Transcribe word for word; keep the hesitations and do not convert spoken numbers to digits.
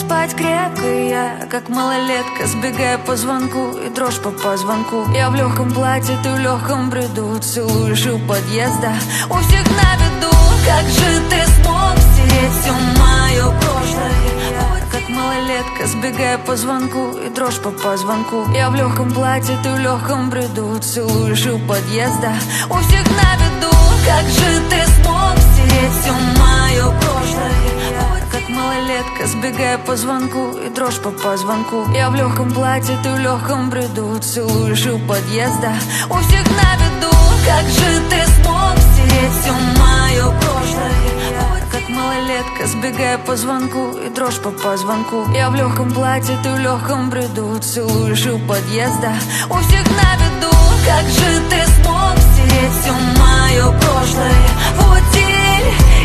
спать крепко, и я, как малолетка, сбегая по звонку, и дрожь по позвонку. Я в легком платье, ты в легком бреду, целуешь у подъезда, у всех на виду. Как же ты смог стереть все мое прошлое? Как малолетка, сбегая по звонку, и дрожь по позвонку. Я в легком платье, ты в легком бреду, целуешь у подъезда, у всех на виду. Как же ты смог стереть все мое прошлое? Как малолетка, сбегая по звонку, и дрожь по позвонку. Я в легком платье, ты в легком бреду, целуешь у подъезда, у всех на виду. Как же ты смог стереть все мое прошлое? Как малолетка, сбегая по звонку, и дрожь по позвонку. Я в легком платье, ты в легком бреду, целуешь у подъезда, у всех на виду. Как же ты смог стереть все мое прошлое? Вот тебе